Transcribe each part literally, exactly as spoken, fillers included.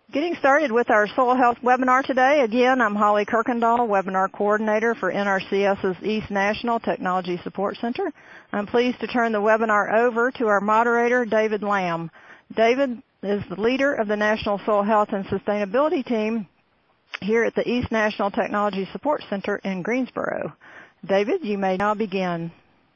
Getting started with our soil health webinar today. Again, I'm Holly Kirkendall, webinar coordinator for NRCS's East National Technology Support Center. I'm pleased to turn the webinar over to our moderator, David Lamb. David is the leader of the National Soil Health and Sustainability Team here at the East National Technology Support Center in Greensboro. David, you may now begin.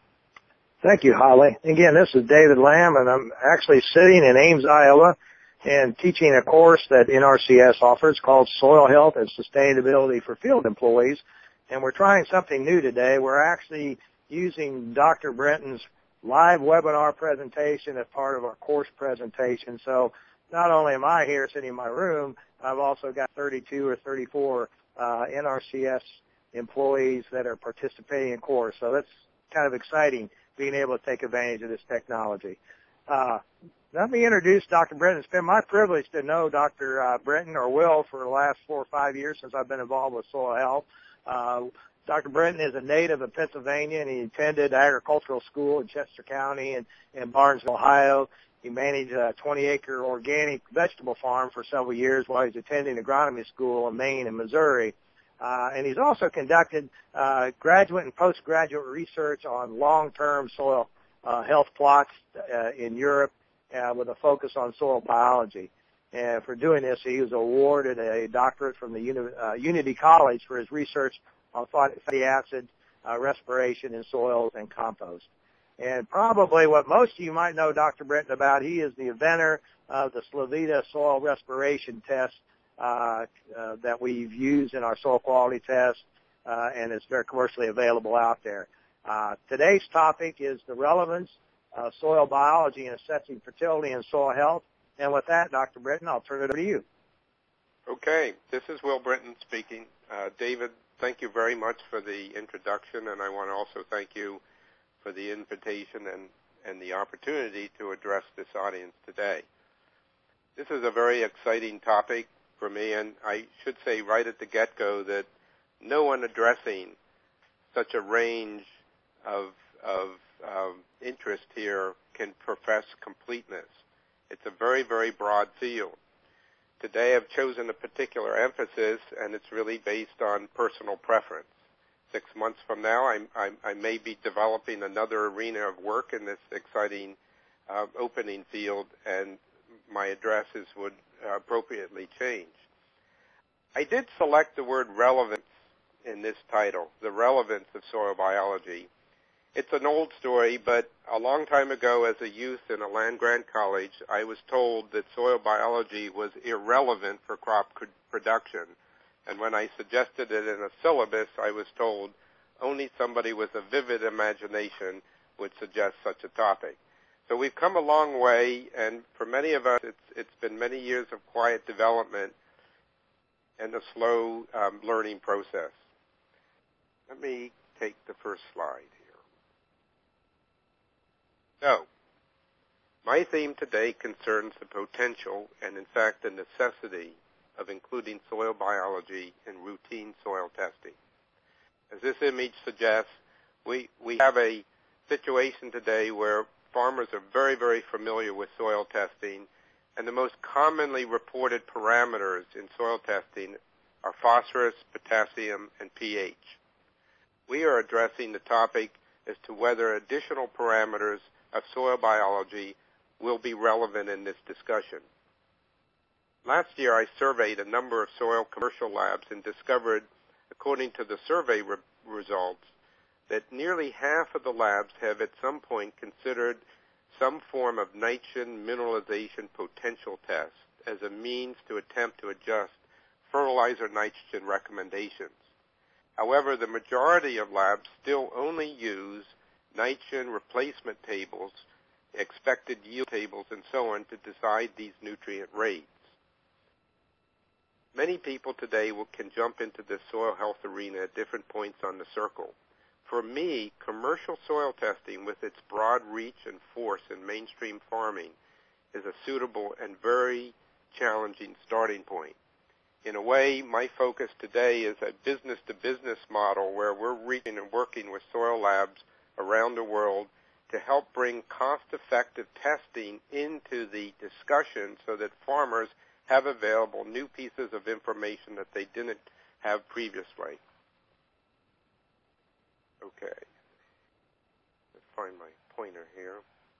Thank you, Holly. Again, this is David Lamb, and I'm actually sitting in Ames, Iowa, and teaching a course that N R C S offers called Soil Health and Sustainability for Field Employees. And we're trying something new today. We're actually using Doctor Brenton's live webinar presentation as part of our course presentation. So not only am I here sitting in my room, I've also got thirty-two or thirty-four uh, N R C S employees that are participating in course. So that's kind of exciting, being able to take advantage of this technology. Uh, Let me introduce Doctor Brenton. It's been my privilege to know Doctor Uh, Brenton, or Will, for the last four or five years since I've been involved with soil health. Uh, Doctor Brenton is a native of Pennsylvania, and he attended agricultural school in Chester County and in Barnesville, Ohio. He managed a twenty-acre organic vegetable farm for several years while he was attending agronomy school in Maine and Missouri. Uh, and he's also conducted uh, graduate and postgraduate research on long-term soil uh, health plots uh, in Europe, Uh, with a focus on soil biology. And for doing this, he was awarded a doctorate from the Uni- uh, Unity College for his research on fatty acid uh, respiration in soils and compost. And probably what most of you might know Doctor Brenton about, he is the inventor of the Slovita soil respiration test uh, uh, that we've used in our soil quality test, uh, and it's very commercially available out there. Uh, today's topic is the relevance Uh, soil biology and assessing fertility and soil health. And with that, Doctor Brenton, I'll turn it over to you. Okay, this is Will Brenton speaking. Uh, David, thank you very much for the introduction, and I want to also thank you for the invitation and, and the opportunity to address this audience today. This is a very exciting topic for me, and I should say right at the get-go that no one addressing such a range of, of um, interest here can profess completeness. It's a very, very broad field. Today I've chosen a particular emphasis, and it's really based on personal preference. Six months from now, I, I, I may be developing another arena of work in this exciting uh, opening field, and my addresses would uh, appropriately change. I did select the word relevance in this title, the relevance of soil biology. It's an old story, but a long time ago as a youth in a land-grant college, I was told that soil biology was irrelevant for crop production. And when I suggested it in a syllabus, I was told only somebody with a vivid imagination would suggest such a topic. So we've come a long way, and for many of us, it's, it's been many years of quiet development and a slow um, learning process. Let me take the first slide. So, my theme today concerns the potential and, in fact, the necessity of including soil biology in routine soil testing. As this image suggests, we, we have a situation today where farmers are very, very familiar with soil testing, and the most commonly reported parameters in soil testing are phosphorus, potassium, and pH. We are addressing the topic as to whether additional parameters of soil biology will be relevant in this discussion. Last year, I surveyed a number of soil commercial labs and discovered, according to the survey re results, that nearly half of the labs have at some point considered some form of nitrogen mineralization potential test as a means to attempt to adjust fertilizer nitrogen recommendations. However, the majority of labs still only use nitrogen replacement tables, expected yield tables, and so on to decide these nutrient rates. Many people today will, can jump into this soil health arena at different points on the circle. For me, commercial soil testing with its broad reach and force in mainstream farming is a suitable and very challenging starting point. In a way, my focus today is a business-to-business model where we're reaching and working with soil labs around the world to help bring cost-effective testing into the discussion so that farmers have available new pieces of information that they didn't have previously. Okay. Let's find my pointer here.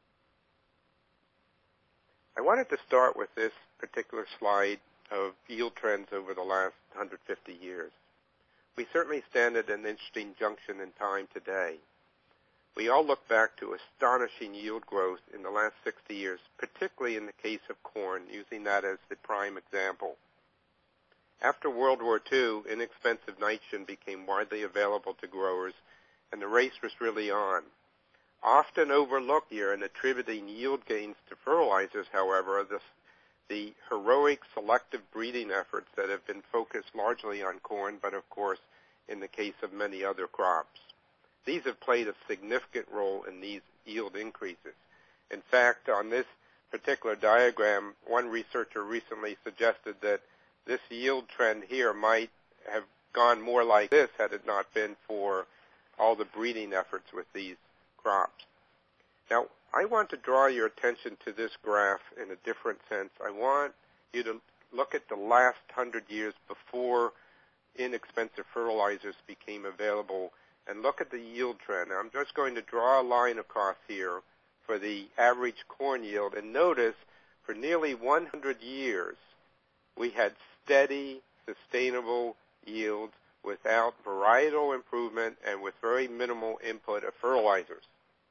I wanted to start with this particular slide of yield trends over the last one hundred fifty years. We certainly stand at an interesting junction in time today. We all look back to astonishing yield growth in the last sixty years, particularly in the case of corn, using that as the prime example. After World War Two, inexpensive nitrogen became widely available to growers, and the race was really on. Often overlooked here in attributing yield gains to fertilizers, however, are the, the heroic selective breeding efforts that have been focused largely on corn, but of course in the case of many other crops. These have played a significant role in these yield increases. In fact, on this particular diagram, one researcher recently suggested that this yield trend here might have gone more like this had it not been for all the breeding efforts with these crops. Now, I want to draw your attention to this graph in a different sense. I want you to look at the last hundred years before inexpensive fertilizers became available and look at the yield trend. Now, I'm just going to draw a line across here for the average corn yield, and notice for nearly one hundred years we had steady, sustainable yields without varietal improvement and with very minimal input of fertilizers.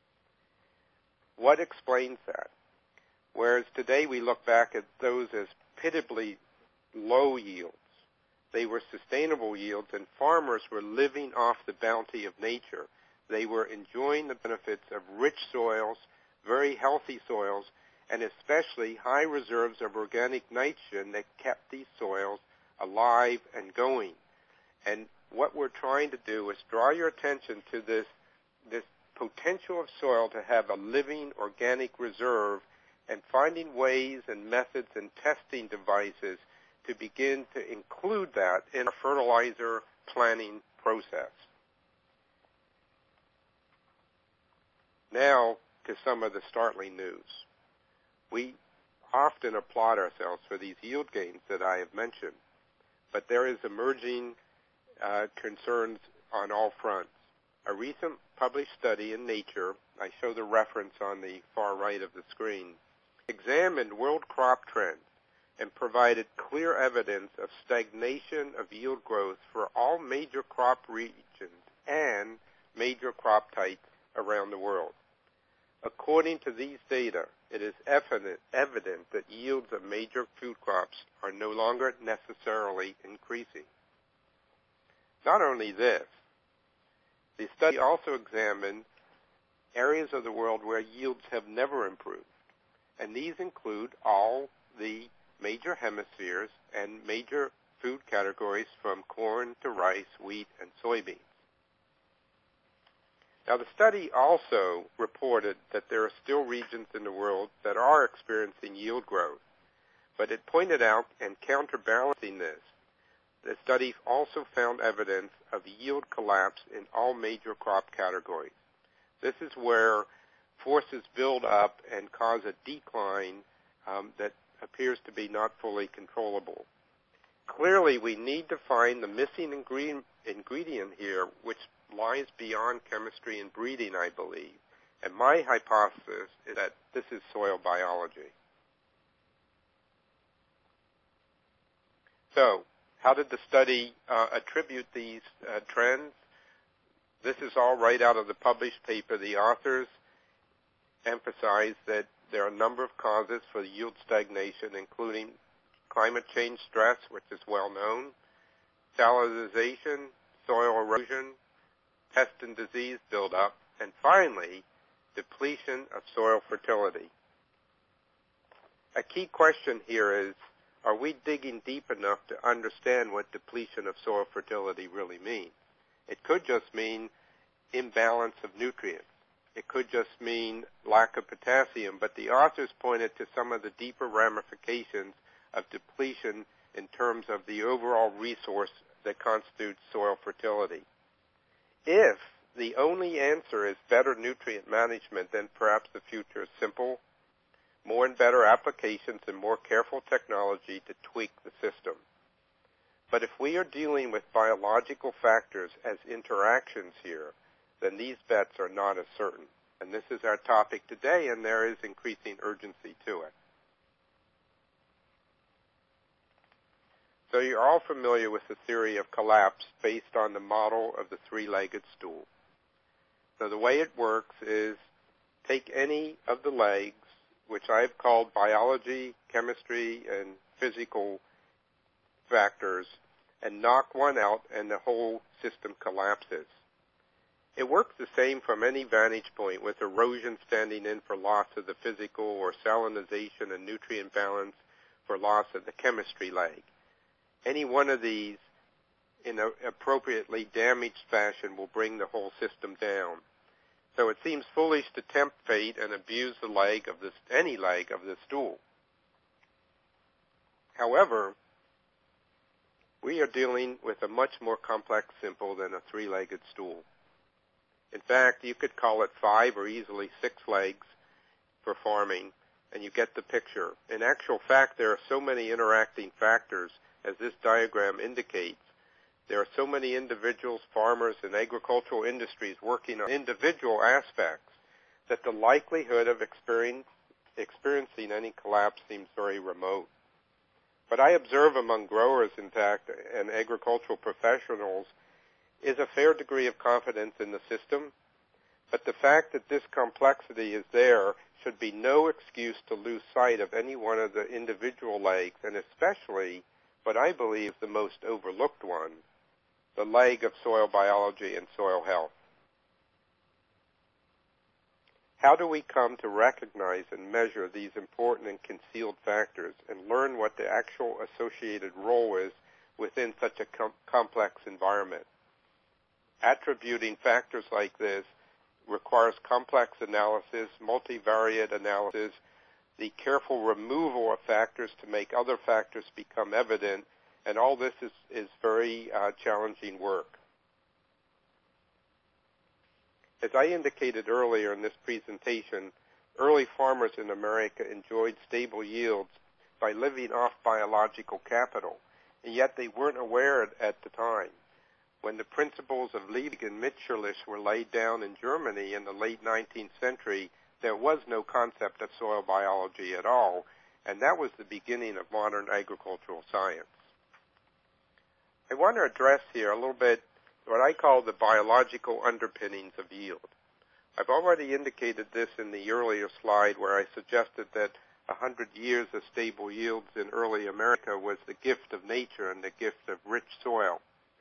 What explains that? Whereas today we look back at those as pitiably low yields. They were sustainable yields, and farmers were living off the bounty of nature. They were enjoying the benefits of rich soils, very healthy soils, and especially high reserves of organic nitrogen that kept these soils alive and going. And what we're trying to do is draw your attention to this, this potential of soil to have a living organic reserve, and finding ways and methods and testing devices to begin to include that in a fertilizer planning process. Now to some of the startling news. We often applaud ourselves for these yield gains that I have mentioned, but there is emerging uh, concerns on all fronts. A recent published study in Nature, I show the reference on the far right of the screen, examined world crop trends and provided clear evidence of stagnation of yield growth for all major crop regions and major crop types around the world. According to these data, it is evident, evident that yields of major food crops are no longer necessarily increasing. Not only this, the study also examined areas of the world where yields have never improved, and these include all the major hemispheres and major food categories from corn to rice, wheat, and soybeans. Now, the study also reported that there are still regions in the world that are experiencing yield growth, but it pointed out, and counterbalancing this, the study also found evidence of yield collapse in all major crop categories. This is where forces build up and cause a decline um, that appears to be not fully controllable. Clearly, we need to find the missing ingredient, ingredient here, which lies beyond chemistry and breeding, I believe. And my hypothesis is that this is soil biology. So, how did the study uh, attribute these uh, trends? This is all right out of the published paper. The authors emphasize that there are a number of causes for yield stagnation, including climate change stress, which is well known, salinization, soil erosion, pest and disease buildup, and finally, depletion of soil fertility. A key question here is, are we digging deep enough to understand what depletion of soil fertility really means? It could just mean imbalance of nutrients. It could just mean lack of potassium, but the authors pointed to some of the deeper ramifications of depletion in terms of the overall resource that constitutes soil fertility. If the only answer is better nutrient management, then perhaps the future is simple. more and better applications and more careful technology to tweak the system. But if we are dealing with biological factors as interactions here, then these bets are not as certain. And this is our topic today, and there is increasing urgency to it. So you're all familiar with the theory of collapse based on the model of the three-legged stool. So the way it works is take any of the legs, which I've called biology, chemistry, and physical factors, and knock one out, and the whole system collapses. It works the same from any vantage point, with erosion standing in for loss of the physical, or salinization and nutrient balance for loss of the chemistry leg. Any one of these in an appropriately damaged fashion will bring the whole system down. So it seems foolish to tempt fate and abuse the leg of this, any leg of the stool. However, we are dealing with a much more complex symbol than a three-legged stool. In fact, you could call it five or easily six legs for farming, and you get the picture. In actual fact, there are so many interacting factors, as this diagram indicates. There are so many individuals, farmers, and agricultural industries working on individual aspects that the likelihood of experience, experiencing any collapse seems very remote. But I observe among growers, in fact, and agricultural professionals, is a fair degree of confidence in the system. But the fact that this complexity is there should be no excuse to lose sight of any one of the individual legs, and especially what I believe the most overlooked one, the leg of soil biology and soil health. How do we come to recognize and measure these important and concealed factors and learn what the actual associated role is within such a com- complex environment? Attributing factors like this requires complex analysis, multivariate analysis, the careful removal of factors to make other factors become evident, and all this is, is very uh, challenging work. As I indicated earlier in this presentation, early farmers in America enjoyed stable yields by living off biological capital, and yet they weren't aware at the time. When the principles of Liebig and Mitscherlich were laid down in Germany in the late nineteenth century, there was no concept of soil biology at all, and that was the beginning of modern agricultural science. I want to address here a little bit what I call the biological underpinnings of yield. I've already indicated this in the earlier slide where I suggested that one hundred years of stable yields in early America was the gift of nature and the gift of rich soil.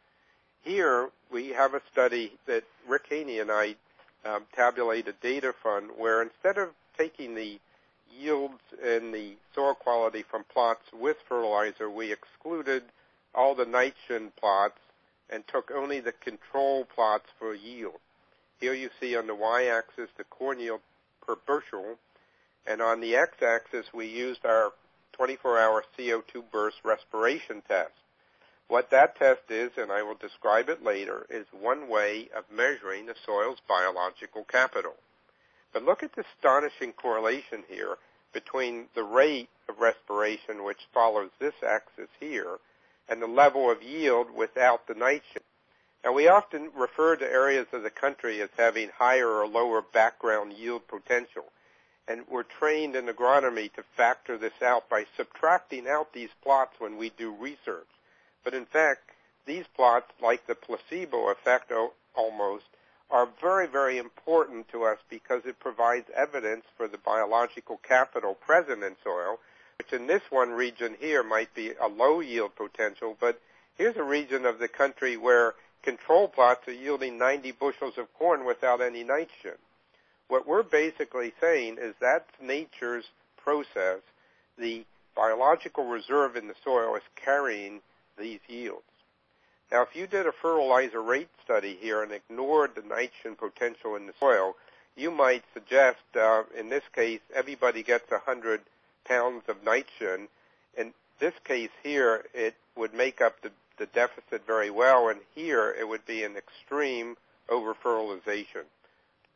Here we have a study that Rick Haney and I um, tabulated data from, where instead of taking the yields and the soil quality from plots with fertilizer, we excluded all the nitrogen plots and took only the control plots for yield. Here you see on the y-axis the corn yield per bushel, and on the x-axis we used our twenty-four hour C O two burst respiration test. What that test is, and I will describe it later, is one way of measuring the soil's biological capital. But look at the astonishing correlation here between the rate of respiration, which follows this axis here, and the level of yield without the nitrogen. Now, we often refer to areas of the country as having higher or lower background yield potential, and we're trained in agronomy to factor this out by subtracting out these plots when we do research. But in fact, these plots, like the placebo effect almost, are very, very important to us because it provides evidence for the biological capital present in soil, which in this one region here might be a low yield potential, but here's a region of the country where control plots are yielding ninety bushels of corn without any nitrogen. What we're basically saying is that's nature's process. The biological reserve in the soil is carrying these yields. Now, if you did a fertilizer rate study here and ignored the nitrogen potential in the soil, you might suggest, uh, in this case, everybody gets one hundred pounds of nitrogen. In this case here, it would make up the, the deficit very well, and here it would be an extreme over-fertilization.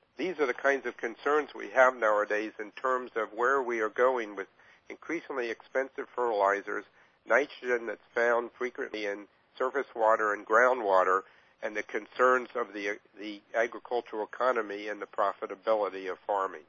These are the kinds of concerns we have nowadays in terms of where we are going with increasingly expensive fertilizers, nitrogen that's found frequently in surface water and groundwater, and the concerns of the, the agricultural economy and the profitability of farming.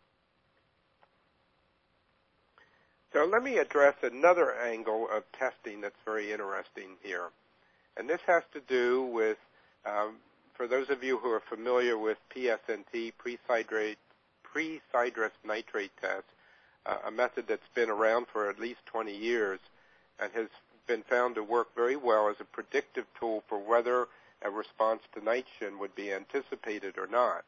So let me address another angle of testing that's very interesting here. And this has to do with, um, for those of you who are familiar with P S N T, pre-sidrate, pre-sidrous nitrate test, uh, a method that's been around for at least twenty years and has been found to work very well as a predictive tool for whether a response to nitrogen would be anticipated or not.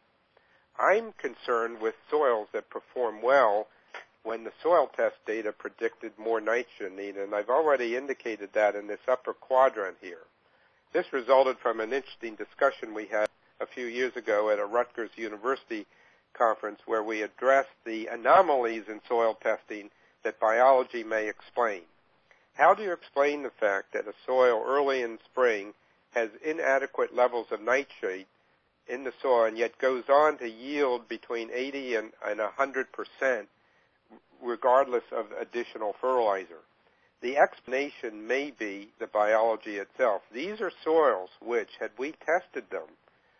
I'm concerned with soils that perform well when the soil test data predicted more nitrogen need, and I've already indicated that in this upper quadrant here. This resulted from an interesting discussion we had a few years ago at a Rutgers University conference where we addressed the anomalies in soil testing that biology may explain. How do you explain the fact that a soil early in spring has inadequate levels of nitrate in the soil and yet goes on to yield between eighty and, and one hundred percent regardless of additional fertilizer? The explanation may be the biology itself. These are soils which, had we tested them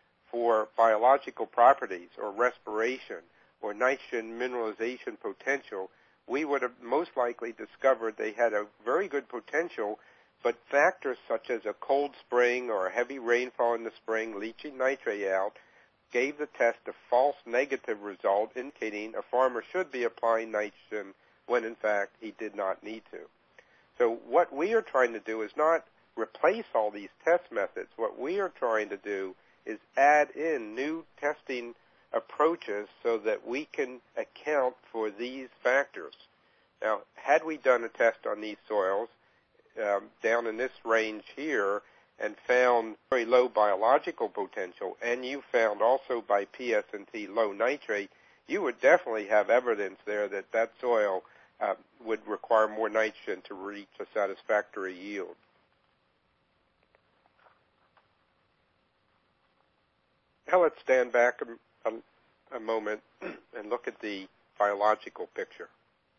for biological properties or respiration or nitrogen mineralization potential, we would have most likely discovered they had a very good potential, but factors such as a cold spring or a heavy rainfall in the spring leaching nitrate out gave the test a false negative result, indicating a farmer should be applying nitrogen when, in fact, he did not need to. So what we are trying to do is not replace all these test methods. What we are trying to do is add in new testing approaches so that we can account for these factors. Now, had we done a test on these soils um, down in this range here and found very low biological potential, and you found also by P S N T low nitrate, you would definitely have evidence there that that soil uh, would require more nitrogen to reach a satisfactory yield. Now let's stand back a, a, a moment and look at the biological picture.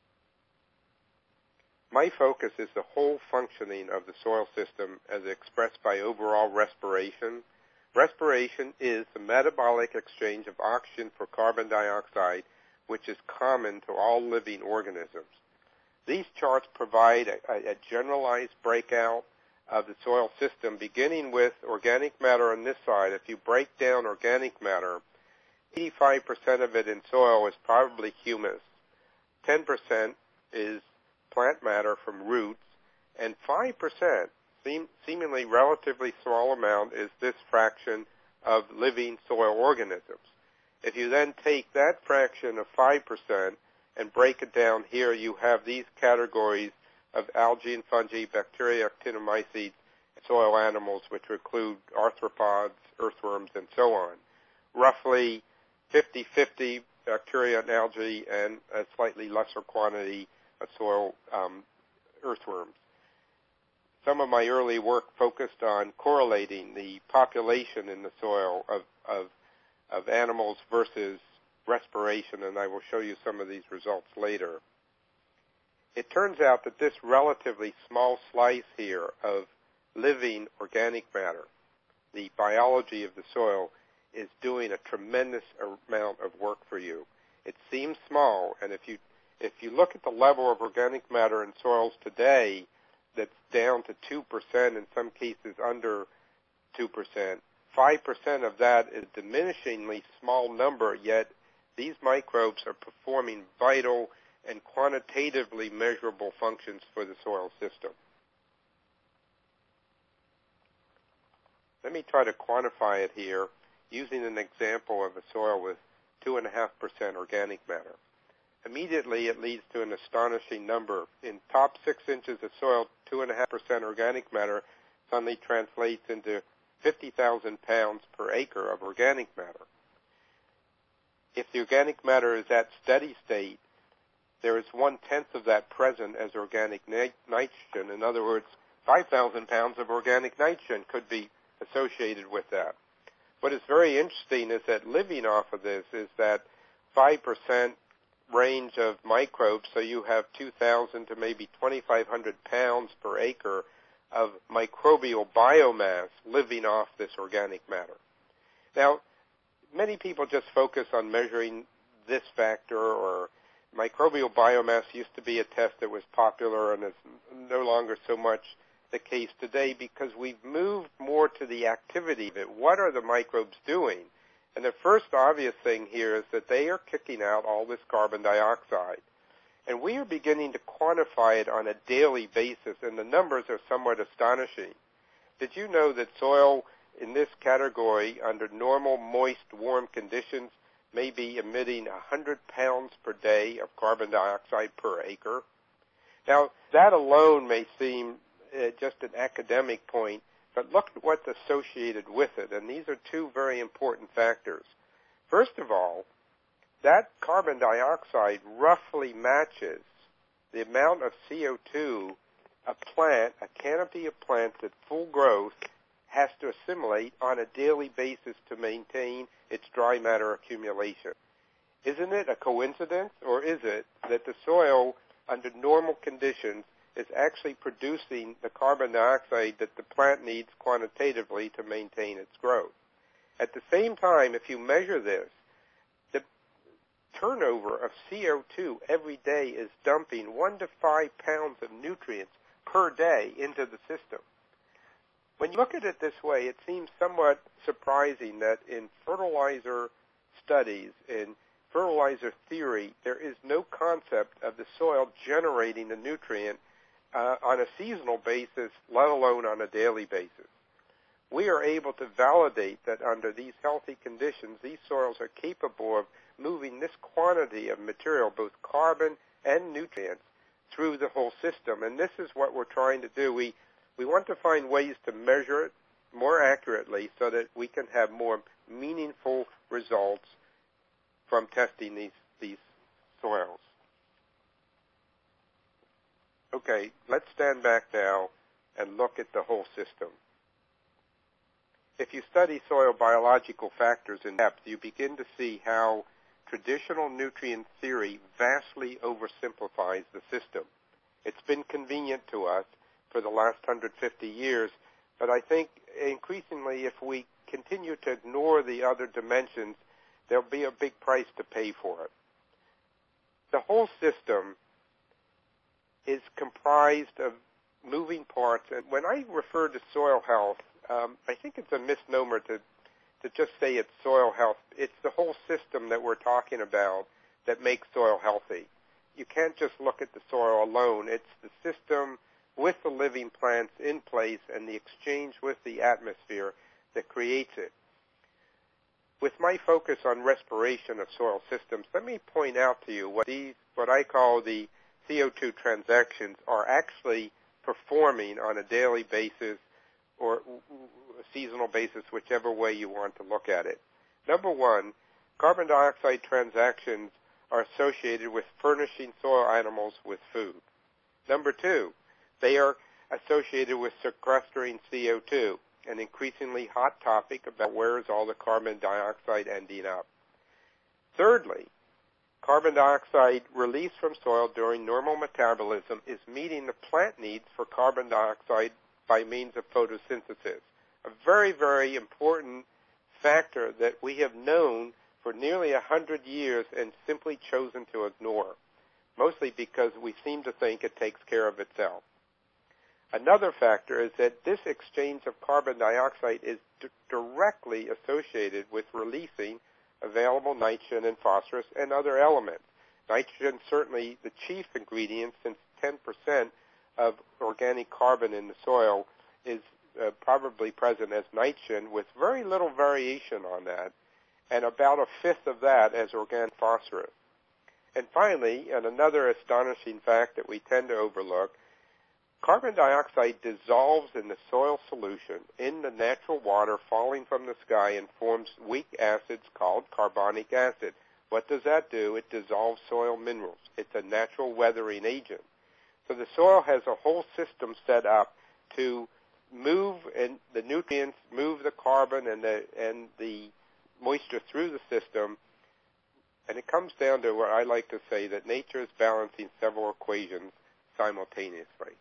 My focus is the whole functioning of the soil system as expressed by overall respiration. Respiration is the metabolic exchange of oxygen for carbon dioxide, which is common to all living organisms. These charts provide a, a generalized breakout of the soil system, beginning with organic matter on this side. If you break down organic matter, eighty-five percent of it in soil is probably humus, ten percent is plant matter from roots, and five percent, seem, seemingly relatively small amount, is this fraction of living soil organisms. If you then take that fraction of five percent and break it down here, you have these categories of algae and fungi, bacteria, actinomycetes, soil animals, which include arthropods, earthworms, and so on. Roughly fifty-fifty bacteria and algae, and a slightly lesser quantity of soil um, earthworms. Some of my early work focused on correlating the population in the soil of, of, of animals versus respiration, and I will show you some of these results later. It turns out that this relatively small slice here of living organic matter, the biology of the soil, is doing a tremendous amount of work for you. It seems small, and if you if you look at the level of organic matter in soils today, that's down to two percent, in some cases under two percent, five percent of that is a diminishingly small number, yet these microbes are performing vital and quantitatively measurable functions for the soil system. Let me try to quantify it here using an example of a soil with two point five percent organic matter. Immediately, it leads to an astonishing number. In top six inches of soil, two point five percent organic matter suddenly translates into fifty thousand pounds per acre of organic matter. If the organic matter is at steady state, there is one-tenth of that present as organic nit- nitrogen. In other words, five thousand pounds of organic nitrogen could be associated with that. what is very interesting is that living off of this is that five percent range of microbes, so you have two thousand to maybe twenty-five hundred pounds per acre of microbial biomass living off this organic matter. Now, many people just focus on measuring this factor, or microbial biomass used to be a test that was popular and is no longer so much the case today because we've moved more to the activity of it. What are the microbes doing? And the first obvious thing here is that they are kicking out all this carbon dioxide. And we are beginning to quantify it on a daily basis, and the numbers are somewhat astonishing. Did you know that soil in this category, under normal, moist, warm conditions, may be emitting one hundred pounds per day of carbon dioxide per acre? Now, that alone may seem uh, just an academic point, but look at what's associated with it, and these are two very important factors. First of all, that carbon dioxide roughly matches the amount of C O two a plant, a canopy of plants at full growth, has to assimilate on a daily basis to maintain its dry matter accumulation. Isn't it a coincidence, or is it that the soil, under normal conditions, is actually producing the carbon dioxide that the plant needs quantitatively to maintain its growth? At the same time, if you measure this, the turnover of C O two every day is dumping one to five pounds of nutrients per day into the system. When you look at it this way, it seems somewhat surprising that in fertilizer studies, in fertilizer theory, there is no concept of the soil generating a nutrient uh, on a seasonal basis, let alone on a daily basis. We are able to validate that under these healthy conditions, these soils are capable of moving this quantity of material, both carbon and nutrients, through the whole system. And this is what we're trying to do. We We want to find ways to measure it more accurately so that we can have more meaningful results from testing these, these soils. Okay, let's stand back now and look at the whole system. If you study soil biological factors in depth, you begin to see how traditional nutrient theory vastly oversimplifies the system. It's been convenient to us for the last one hundred fifty years, but I think increasingly if we continue to ignore the other dimensions, there'll be a big price to pay for it. The whole system is comprised of moving parts, and when I refer to soil health, um, I think it's a misnomer to, to just say it's soil health. It's the whole system that we're talking about that makes soil healthy. You can't just look at the soil alone. It's the system with the living plants in place and the exchange with the atmosphere that creates it. With my focus on respiration of soil systems, let me point out to you what these, what I call the C O two transactions are actually performing on a daily basis or a seasonal basis, whichever way you want to look at it. Number one, carbon dioxide transactions are associated with furnishing soil animals with food. Number two, they are associated with sequestering C O two, an increasingly hot topic about where is all the carbon dioxide ending up. Thirdly, carbon dioxide released from soil during normal metabolism is meeting the plant needs for carbon dioxide by means of photosynthesis, a very, very important factor that we have known for nearly a hundred years and simply chosen to ignore, mostly because we seem to think it takes care of itself. Another factor is that this exchange of carbon dioxide is d- directly associated with releasing available nitrogen and phosphorus and other elements. Nitrogen certainly the chief ingredient, since ten percent of organic carbon in the soil is uh, probably present as nitrogen with very little variation on that, and about a fifth of that as organic phosphorus. And finally, and another astonishing fact that we tend to overlook, carbon dioxide dissolves in the soil solution in the natural water falling from the sky and forms weak acids called carbonic acid. What does that do? It dissolves soil minerals. It's a natural weathering agent. So the soil has a whole system set up to move and the nutrients, move the carbon and the and the moisture through the system. And it comes down to what I like to say, that nature is balancing several equations simultaneously.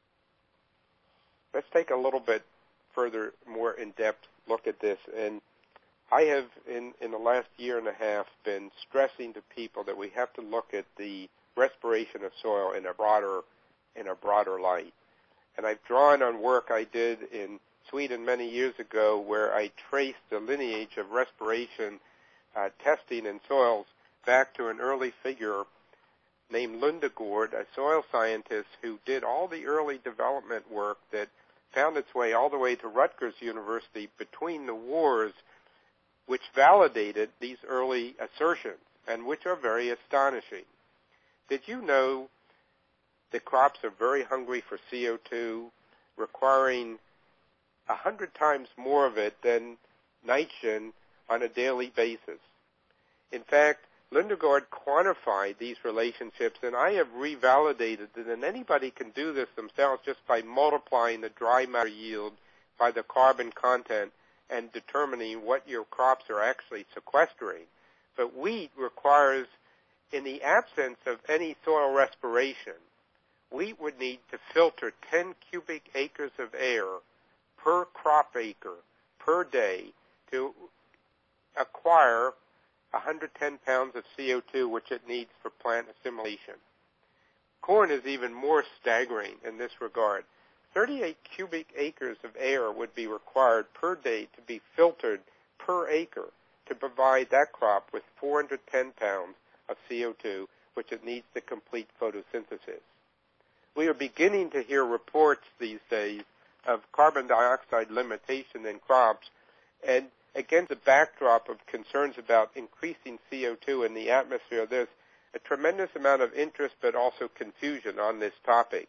Let's take a little bit further, more in-depth look at this. And I have, in, in the last year and a half, been stressing to people that we have to look at the respiration of soil in a broader, in a broader light. And I've drawn on work I did in Sweden many years ago, where I traced the lineage of respiration uh, testing in soils back to an early figure named Lundegård, a soil scientist who did all the early development work that found its way all the way to Rutgers University between the wars, which validated these early assertions, and which are very astonishing. Did you know that crops are very hungry for C O two, requiring a hundred times more of it than nitrogen on a daily basis? In fact, Lundegård quantified these relationships, and I have revalidated that, and anybody can do this themselves just by multiplying the dry matter yield by the carbon content and determining what your crops are actually sequestering. But wheat requires, in the absence of any soil respiration, wheat would need to filter ten cubic acres of air per crop acre per day to acquire one hundred ten pounds of C O two, which it needs for plant assimilation. Corn is even more staggering in this regard. thirty-eight cubic acres of air would be required per day to be filtered per acre to provide that crop with four hundred ten pounds of C O two, which it needs to complete photosynthesis. We are beginning to hear reports these days of carbon dioxide limitation in crops, and against the backdrop of concerns about increasing C O two in the atmosphere, there's a tremendous amount of interest but also confusion on this topic.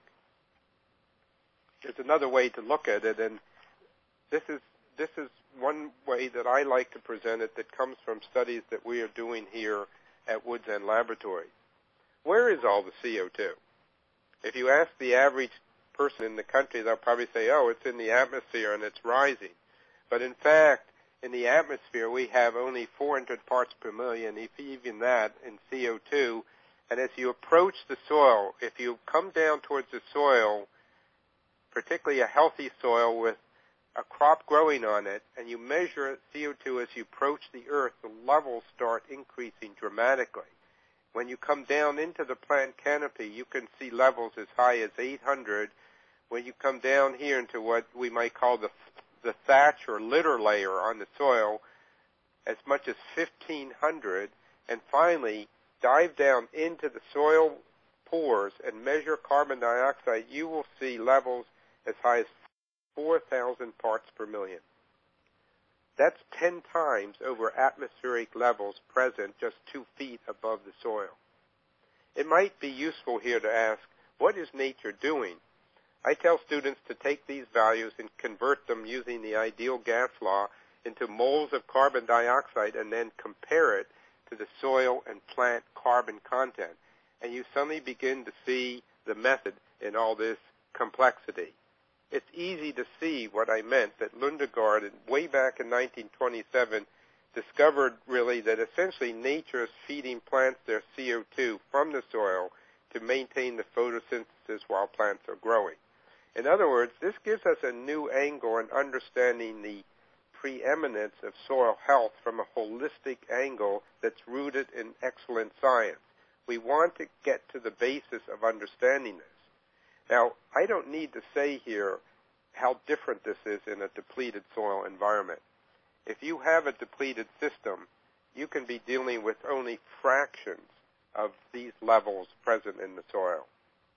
There's another way to look at it, and this is this is one way that I like to present it that comes from studies that we are doing here at Woods End Laboratory. Where is all the C O two? If you ask the average person in the country, they'll probably say, oh, it's in the atmosphere and it's rising. But in fact, in the atmosphere, we have only four hundred parts per million, if even that, in C O two. And as you approach the soil, if you come down towards the soil, particularly a healthy soil with a crop growing on it, and you measure C O two as you approach the earth, the levels start increasing dramatically. When you come down into the plant canopy, you can see levels as high as eight hundred. When you come down here into what we might call the the thatch or litter layer on the soil, as much as fifteen hundred, and finally dive down into the soil pores and measure carbon dioxide, you will see levels as high as four thousand parts per million. That's ten times over atmospheric levels present just two feet above the soil. It might be useful here to ask, what is nature doing? I tell students to take these values and convert them using the ideal gas law into moles of carbon dioxide and then compare it to the soil and plant carbon content. And you suddenly begin to see the method in all this complexity. It's easy to see what I meant, that Lundegård, way back in nineteen twenty-seven, discovered really that essentially nature is feeding plants their C O two from the soil to maintain the photosynthesis while plants are growing. In other words, this gives us a new angle in understanding the preeminence of soil health from a holistic angle that's rooted in excellent science. We want to get to the basis of understanding this. Now, I don't need to say here how different this is in a depleted soil environment. If you have a depleted system, you can be dealing with only fractions of these levels present in the soil.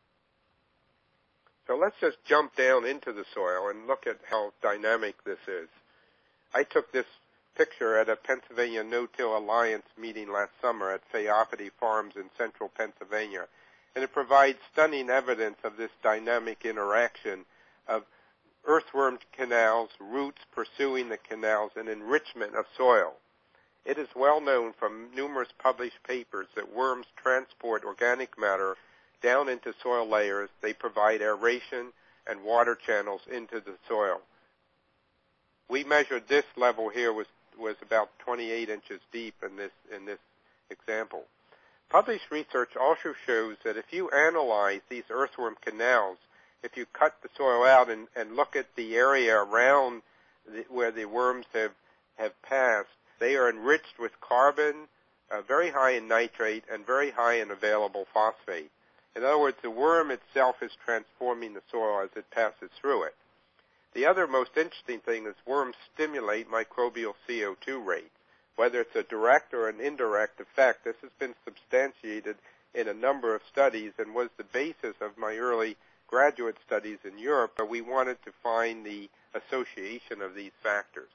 So let's just jump down into the soil and look at how dynamic this is. I took this picture at a Pennsylvania No-Till Alliance meeting last summer at Phaeopody Farms in central Pennsylvania, and it provides stunning evidence of this dynamic interaction of earthworm canals, roots pursuing the canals, and enrichment of soil. It is well known from numerous published papers that worms transport organic matter down into soil layers. They provide aeration, and water channels into the soil. We measured this level here was, was about twenty-eight inches deep in this, in this example. Published research also shows that if you analyze these earthworm canals, if you cut the soil out and, and look at the area around the, where the worms have, have passed, they are enriched with carbon, uh, very high in nitrate, and very high in available phosphate. In other words, the worm itself is transforming the soil as it passes through it. The other most interesting thing is worms stimulate microbial C O two rates. Whether it's a direct or an indirect effect, this has been substantiated in a number of studies and was the basis of my early graduate studies in Europe, where we wanted to find the association of these factors.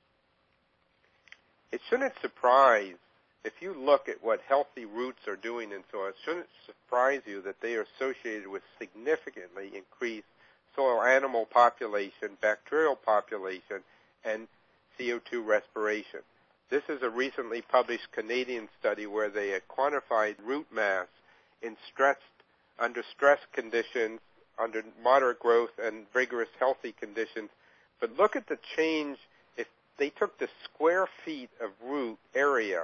It shouldn't surprise, if you look at what healthy roots are doing in soil, it shouldn't surprise you that they are associated with significantly increased soil animal population, bacterial population, and C O two respiration. This is a recently published Canadian study where they had quantified root mass in stressed, under stress conditions, under moderate growth and vigorous healthy conditions. But look at the change if they took the square feet of root area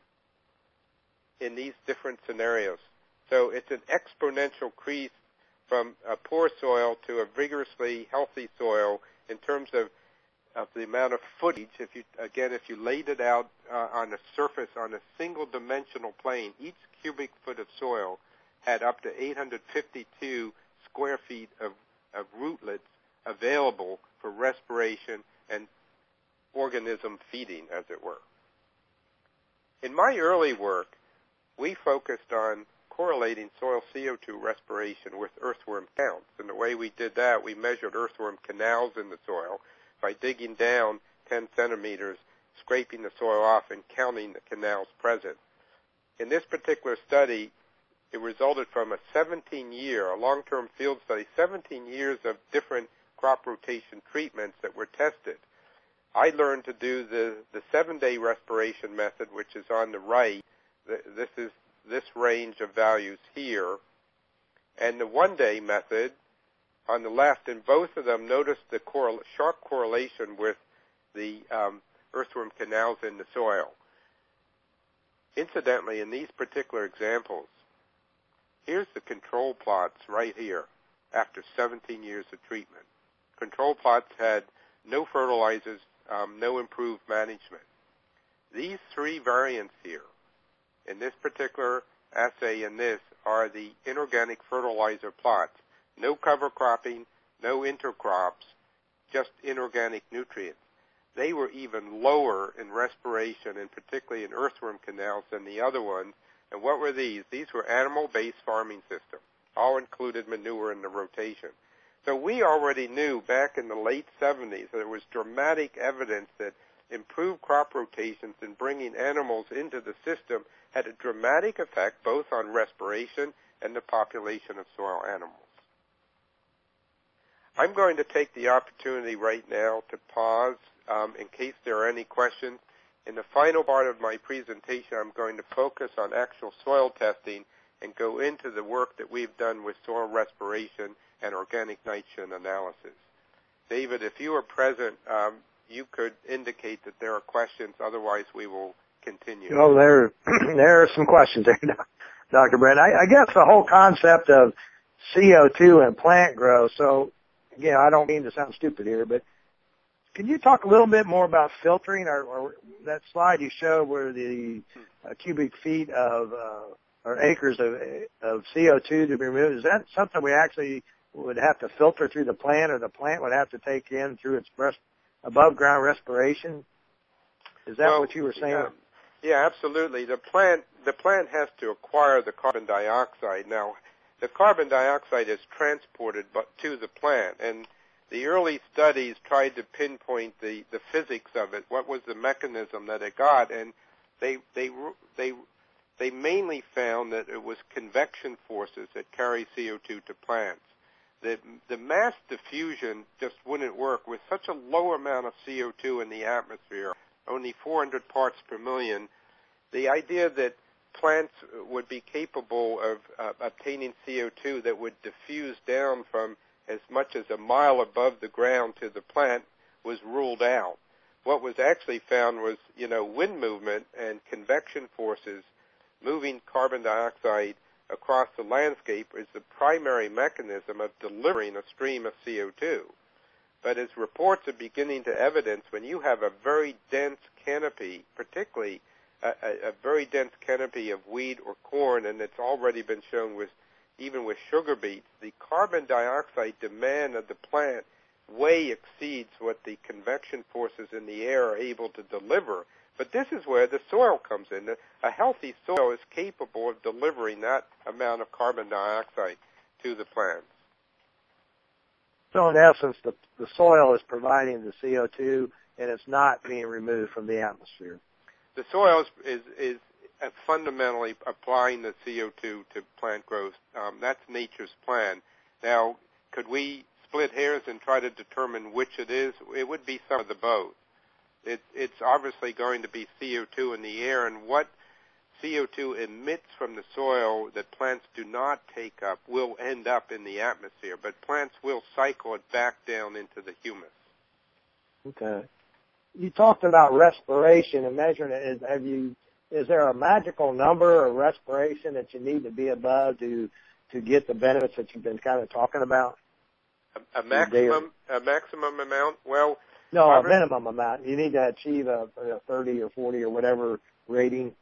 in these different scenarios. So it's an exponential increase from a poor soil to a vigorously healthy soil in terms of, of the amount of footage. If you, again, if you laid it out uh, on a surface, on a single dimensional plane, each cubic foot of soil had up to eight hundred fifty-two square feet of, of rootlets available for respiration and organism feeding, as it were. In my early work, we focused on correlating soil C O two respiration with earthworm counts. And the way we did that, we measured earthworm canals in the soil by digging down ten centimeters, scraping the soil off, and counting the canals present. In this particular study, it resulted from a seventeen-year, a long-term field study, seventeen years of different crop rotation treatments that were tested. I learned to do the, the seven-day respiration method, which is on the right. This is this range of values here, and the one-day method on the left. And both of them, notice the correl- sharp correlation with the um, earthworm canals in the soil. Incidentally, in these particular examples, here's the control plots right here after seventeen years of treatment. Control plots had no fertilizers, um, no improved management. These three variants here, in this particular assay and this, are the inorganic fertilizer plots. No cover cropping, no intercrops, just inorganic nutrients. They were even lower in respiration, and particularly in earthworm canals, than the other ones. And what were these? These were animal-based farming systems, all included manure in the rotation. So we already knew back in the late seventies that there was dramatic evidence that improved crop rotations and bringing animals into the system had a dramatic effect both on respiration and the population of soil animals. I'm going to take the opportunity right now to pause um, in case there are any questions. In the final part of my presentation, I'm going to focus on actual soil testing and go into the work that we've done with soil respiration and organic nitrogen analysis. David, if you are present, um, you could indicate that there are questions. Otherwise, we will continue. Oh, there, there are some questions there, Doctor Brent. I, I guess the whole concept of C O two and plant growth. So, again, I don't mean to sound stupid here, but can you talk a little bit more about filtering, or, or that slide you showed where the uh, cubic feet of uh, or acres of, of C O two to be removed? Is that something we actually would have to filter through the plant, or the plant would have to take in through its breast, above ground respiration? Is that well, what you were saying? Yeah. Yeah, absolutely. The plant the plant has to acquire the carbon dioxide. Now, the carbon dioxide is transported but to the plant, and the early studies tried to pinpoint the, the physics of it. What was the mechanism that it got? And they they they they mainly found that it was convection forces that carry C O two to plants. The the mass diffusion just wouldn't work with such a low amount of C O two in the atmosphere. Only four hundred parts per million. The idea that plants would be capable of uh, obtaining C O two that would diffuse down from as much as a mile above the ground to the plant was ruled out. What was actually found was, you know, wind movement and convection forces moving carbon dioxide across the landscape is the primary mechanism of delivering a stream of C O two. But as reports are beginning to evidence, when you have a very dense canopy, particularly a, a, a very dense canopy of wheat or corn, and it's already been shown with even with sugar beets, the carbon dioxide demand of the plant way exceeds what the convection forces in the air are able to deliver. But this is where the soil comes in. A healthy soil is capable of delivering that amount of carbon dioxide to the plants. So in essence, the, the soil is providing the C O two, and it's not being removed from the atmosphere. The soil is, is, is fundamentally applying the C O two to plant growth. Um, that's nature's plan. Now, could we split hairs and try to determine which it is? It would be some of the both. It, it's obviously going to be C O two in the air, and what C O two emits from the soil that plants do not take up will end up in the atmosphere, but plants will cycle it back down into the humus. Okay. You talked about respiration and measuring it. Is, have you, is there a magical number of respiration that you need to be above to to get the benefits that you've been kind of talking about? A, a maximum a maximum amount? Well, no, a minimum amount. You need to achieve a, a thirty or forty or whatever rating.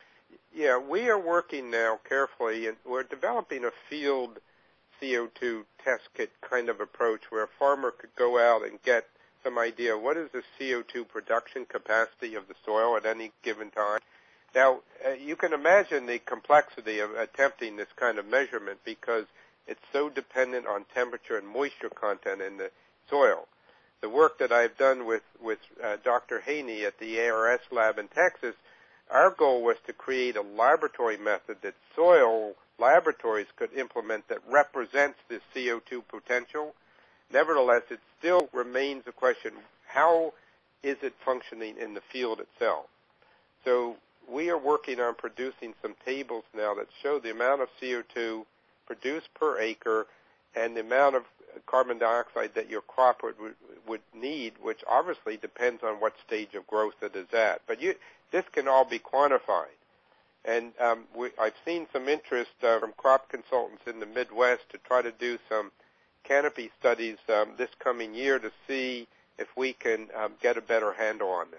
Yeah, we are working now carefully, and we're developing a field C O two test kit kind of approach where a farmer could go out and get some idea what is the C O two production capacity of the soil at any given time. Now, uh, you can imagine the complexity of attempting this kind of measurement because it's so dependent on temperature and moisture content in the soil. The work that I've done with, with uh, Doctor Haney at the A R S lab in Texas, our goal was to create a laboratory method that soil laboratories could implement that represents this C O two potential. Nevertheless, it still remains a question, how is it functioning in the field itself? So we are working on producing some tables now that show the amount of C O two produced per acre and the amount of carbon dioxide that your crop would, would need, which obviously depends on what stage of growth it is at. But you, this can all be quantified. And um, we, I've seen some interest uh, from crop consultants in the Midwest to try to do some canopy studies um, this coming year to see if we can um, get a better handle on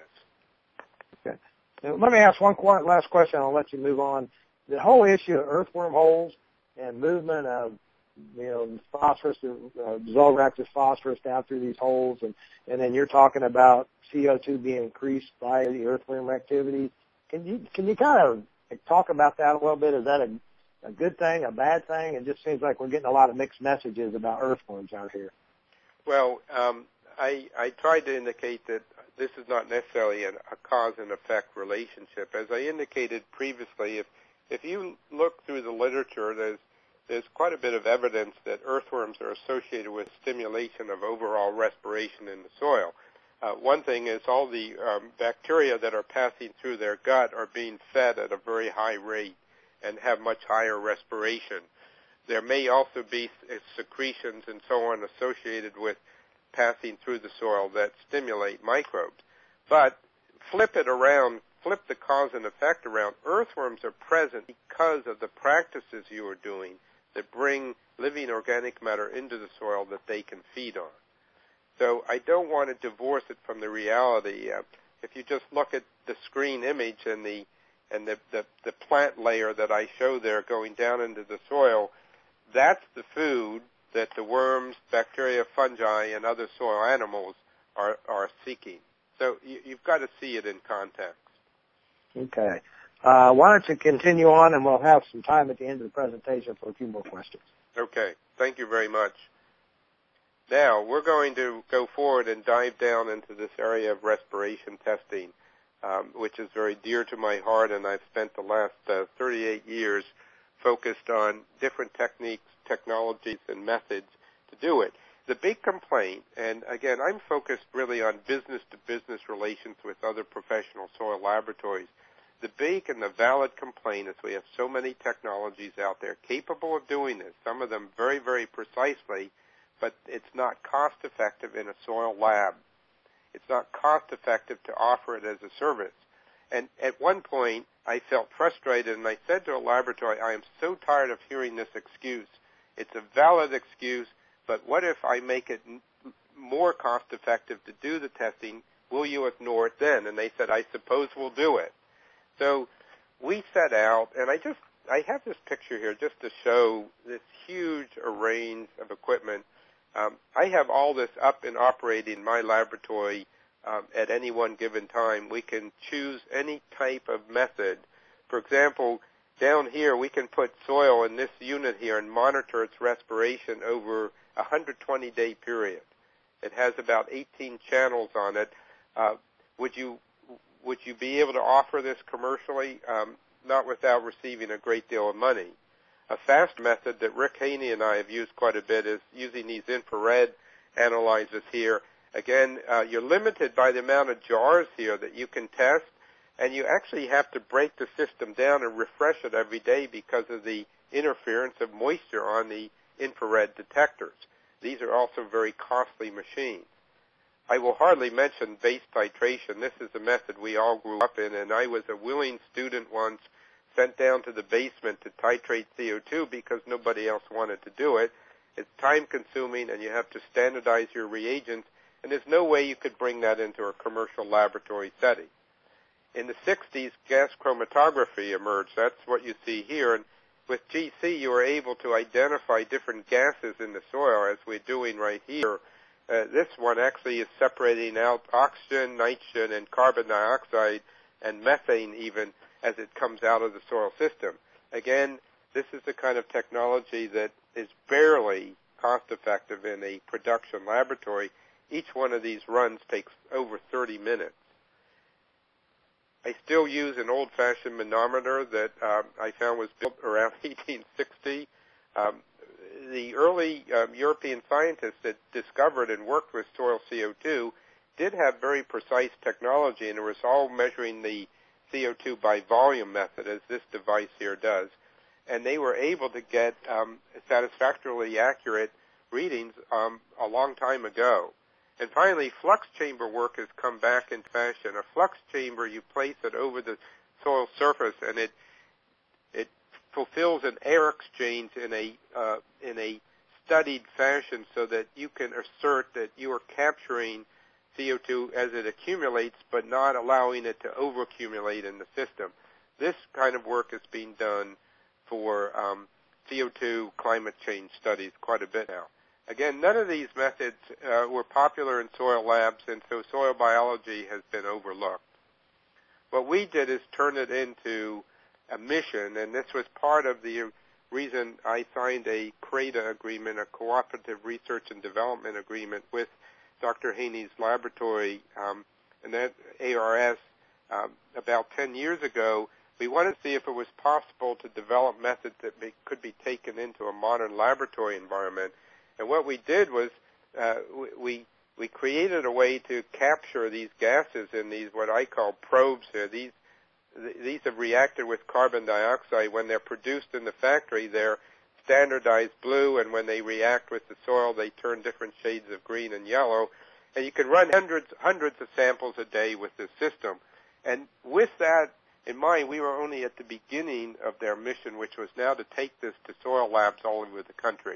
this. Okay. Now, let me ask one qu- last question. I'll let you move on. The whole issue of earthworm holes and movement of, you know, phosphorus, uh, zooactive phosphorus down through these holes, and, and then you're talking about C O two being increased by the earthworm activity. Can you can you kind of talk about that a little bit? Is that a, a good thing, a bad thing? It just seems like we're getting a lot of mixed messages about earthworms out here. Well, um, I, I tried to indicate that this is not necessarily a, a cause and effect relationship. As I indicated previously, if if you look through the literature, there's there's quite a bit of evidence that earthworms are associated with stimulation of overall respiration in the soil. Uh, one thing is all the um, bacteria that are passing through their gut are being fed at a very high rate and have much higher respiration. There may also be secretions and so on associated with passing through the soil that stimulate microbes. But flip it around, flip the cause and effect around. Earthworms are present because of the practices you are doing that bring living organic matter into the soil that they can feed on. So I don't want to divorce it from the reality. Uh, if you just look at the screen image and the and the, the, the plant layer that I show there going down into the soil, that's the food that the worms, bacteria, fungi, and other soil animals are, are seeking. So you, you've got to see it in context. Okay. Uh, why don't you continue on, and we'll have some time at the end of the presentation for a few more questions. Okay. Thank you very much. Now, we're going to go forward and dive down into this area of respiration testing, um, which is very dear to my heart, and I've spent the last uh, thirty-eight years focused on different techniques, technologies, and methods to do it. The big complaint, and again, I'm focused really on business-to-business relations with other professional soil laboratories. The big and the valid complaint is we have so many technologies out there capable of doing this, some of them very, very precisely, but it's not cost effective in a soil lab. It's not cost effective to offer it as a service. And at one point, I felt frustrated, and I said to a laboratory, I am so tired of hearing this excuse. It's a valid excuse, but what if I make it more cost effective to do the testing? Will you ignore it then? And they said, I suppose we'll do it. So we set out, and I just, I have this picture here just to show this huge array of equipment. Um, I have all this up and operating in my laboratory um, at any one given time. We can choose any type of method. For example, down here we can put soil in this unit here and monitor its respiration over a one hundred twenty day period. It has about eighteen channels on it. Uh, would you would you be able to offer this commercially? Um, not without receiving a great deal of money. A fast method that Rick Haney and I have used quite a bit is using these infrared analyzers here. Again, uh, you're limited by the amount of jars here that you can test, and you actually have to break the system down and refresh it every day because of the interference of moisture on the infrared detectors. These are also very costly machines. I will hardly mention base titration. This is a method we all grew up in, and I was a willing student once sent down to the basement to titrate C O two because nobody else wanted to do it. It's time-consuming, and you have to standardize your reagents, and there's no way you could bring that into a commercial laboratory setting. In the sixties, gas chromatography emerged. That's what you see here, and with G C, you were able to identify different gases in the soil, as we're doing right here. Uh, this one actually is separating out oxygen, nitrogen, and carbon dioxide, and methane even, as it comes out of the soil system. Again, this is the kind of technology that is barely cost-effective in a production laboratory. Each one of these runs takes over thirty minutes. I still use an old-fashioned manometer that um, I found was built around eighteen sixty. Um, the early um, European scientists that discovered and worked with soil C O two did have very precise technology, and it was all measuring the C O two by volume method, as this device here does. And they were able to get um, satisfactorily accurate readings um, a long time ago. And finally, flux chamber work has come back in fashion. A flux chamber, you place it over the soil surface, and it it fulfills an air exchange in a uh, in a studied fashion, so that you can assert that you are capturing C O two as it accumulates, but not allowing it to overaccumulate in the system. This kind of work is being done for um, C O two climate change studies quite a bit now. Again, none of these methods uh, were popular in soil labs, and so soil biology has been overlooked. What we did is turn it into a mission, and this was part of the reason I signed a CRADA agreement, a Cooperative Research and Development Agreement, with Doctor Haney's laboratory, um, and that A R S, um, about ten years ago. We wanted to see if it was possible to develop methods that be, could be taken into a modern laboratory environment. And what we did was uh, we we created a way to capture these gases in these what I call probes here. These these have reacted with carbon dioxide. When they're produced in the factory, they're standardized blue, and when they react with the soil, they turn different shades of green and yellow. And you can run hundreds hundreds of samples a day with this system. And with that in mind, we were only at the beginning of their mission, which was now to take this to soil labs all over the country.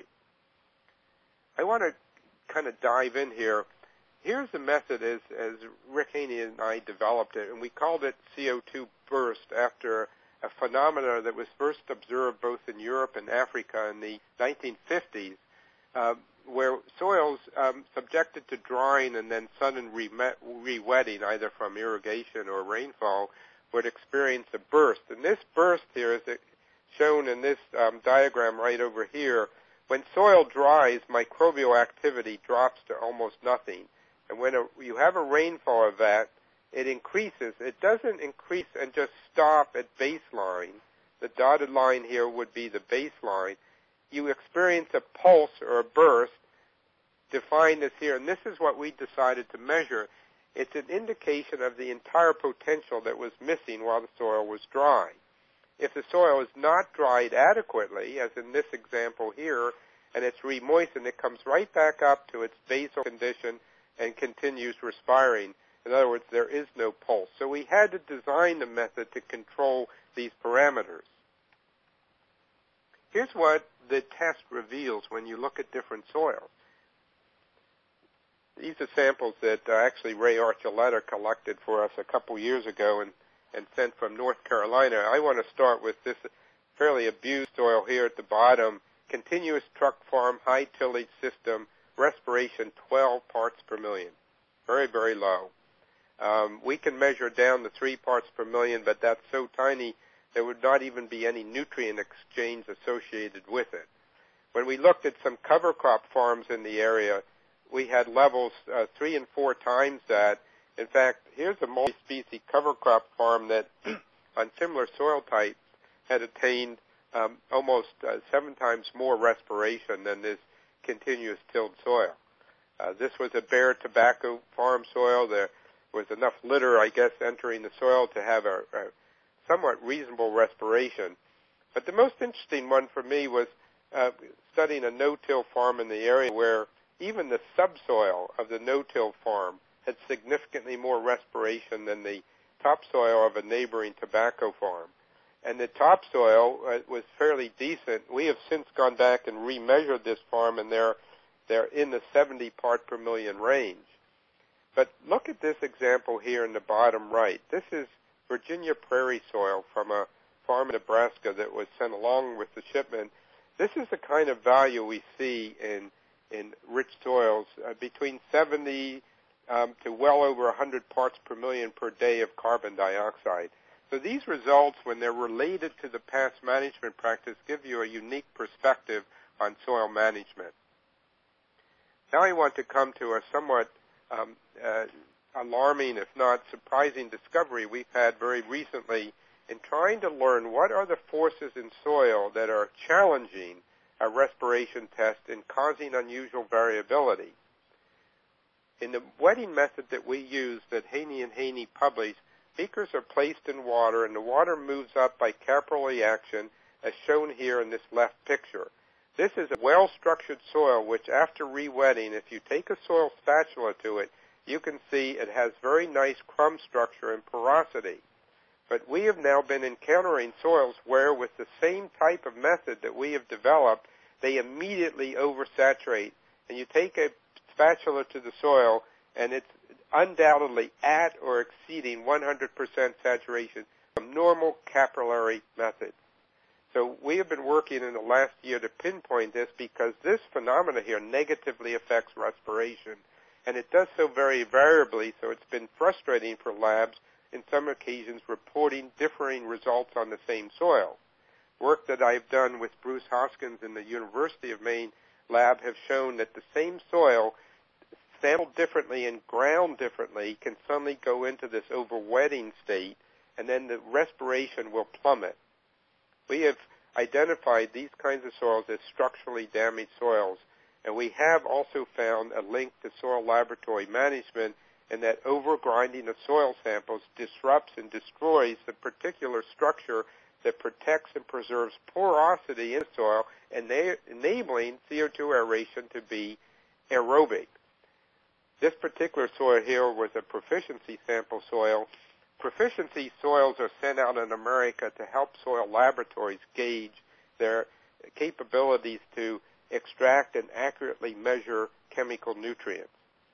I want to kind of dive in here. Here's the method as, as Rick Haney and I developed it, and we called it C O two burst after a phenomena that was first observed both in Europe and Africa in the nineteen fifties, uh, where soils um, subjected to drying and then sudden re-wetting, either from irrigation or rainfall, would experience a burst. And this burst here is shown in this um, diagram right over here. When soil dries, microbial activity drops to almost nothing. And when a, you have a rainfall event, it increases. It doesn't increase and just stop at baseline. The dotted line here would be the baseline. You experience a pulse or a burst. Define this here, and this is what we decided to measure. It's an indication of the entire potential that was missing while the soil was dry. If the soil is not dried adequately, as in this example here, and it's remoistened, it comes right back up to its basal condition and continues respiring. In other words, there is no pulse. So we had to design the method to control these parameters. Here's what the test reveals when you look at different soils. These are samples that uh, actually Ray Archuleta collected for us a couple years ago and, and sent from North Carolina. I want to start with this fairly abused soil here at the bottom, continuous truck farm, high tillage system, respiration twelve parts per million. Very, very low. Um, we can measure down to three parts per million, but that's so tiny there would not even be any nutrient exchange associated with it. When we looked at some cover crop farms in the area, we had levels uh, three and four times that. In fact, here's a multi-species cover crop farm that on similar soil types had attained um, almost uh, seven times more respiration than this continuous tilled soil. Uh, this was a bare tobacco farm soil. There was enough litter, I guess, entering the soil to have a, a somewhat reasonable respiration. But the most interesting one for me was uh, studying a no-till farm in the area where even the subsoil of the no-till farm had significantly more respiration than the topsoil of a neighboring tobacco farm. And the topsoil uh, was fairly decent. We have since gone back and remeasured this farm, and they're, they're in the seventy part per million range. But look at this example here in the bottom right. This is Virginia prairie soil from a farm in Nebraska that was sent along with the shipment. This is the kind of value we see in in rich soils, uh, between seventy um, to well over one hundred parts per million per day of carbon dioxide. So these results, when they're related to the past management practice, give you a unique perspective on soil management. Now I want to come to a somewhat um, uh, alarming, if not surprising, discovery we've had very recently in trying to learn what are the forces in soil that are challenging a respiration test and causing unusual variability. In the wetting method that we use that Haney and Haney published, beakers are placed in water and the water moves up by capillary action as shown here in this left picture. This is a well-structured soil which after re-wetting, if you take a soil spatula to it, you can see it has very nice crumb structure and porosity. But we have now been encountering soils where with the same type of method that we have developed, they immediately oversaturate. And you take a spatula to the soil, and it's undoubtedly at or exceeding one hundred percent saturation from normal capillary methods. So we have been working in the last year to pinpoint this because this phenomena here negatively affects respiration. And it does so very variably, so it's been frustrating for labs in some occasions reporting differing results on the same soil. Work that I've done with Bruce Hoskins in the University of Maine lab have shown that the same soil, sampled differently and ground differently, can suddenly go into this overwetting state, and then the respiration will plummet. We have identified these kinds of soils as structurally damaged soils, and we have also found a link to soil laboratory management, and that overgrinding of soil samples disrupts and destroys the particular structure that protects and preserves porosity in the soil, and they, enabling C O two aeration to be aerobic. This particular soil here was a proficiency sample soil. Proficiency soils are sent out in America to help soil laboratories gauge their capabilities to extract and accurately measure chemical nutrients.